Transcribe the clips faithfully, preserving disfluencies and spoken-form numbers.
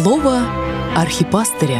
Слово архипастыря.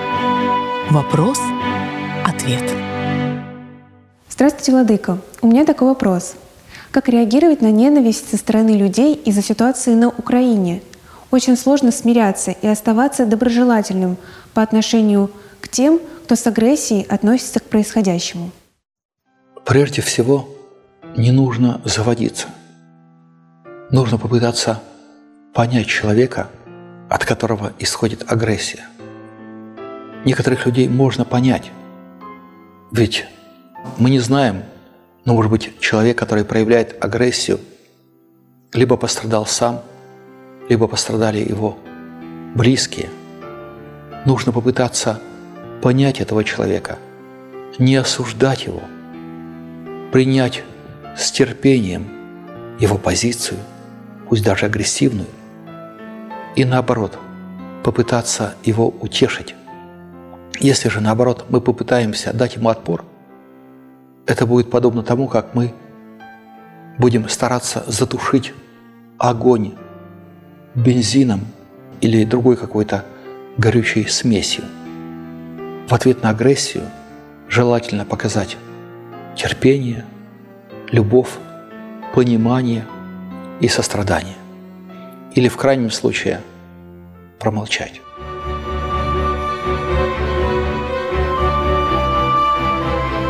Вопрос-ответ. Здравствуйте, владыка. У меня такой вопрос. Как реагировать на ненависть со стороны людей из-за ситуации на Украине? Очень сложно смиряться и оставаться доброжелательным по отношению к тем, кто с агрессией относится к происходящему. Прежде всего, не нужно заводиться. Нужно попытаться понять человека, от которого исходит агрессия. Некоторых людей можно понять, ведь мы не знаем, но, может быть, человек, который проявляет агрессию, либо пострадал сам, либо пострадали его близкие. Нужно попытаться понять этого человека, не осуждать его, принять с терпением его позицию, пусть даже агрессивную, и наоборот, попытаться его утешить. Если же наоборот мы попытаемся дать ему отпор, это будет подобно тому, как мы будем стараться затушить огонь бензином или другой какой-то горючей смесью. В ответ на агрессию желательно показать терпение, любовь, понимание и сострадание. Или в крайнем случае промолчать.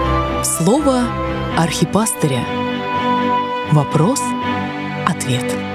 Слово архипастыря. Вопрос-ответ.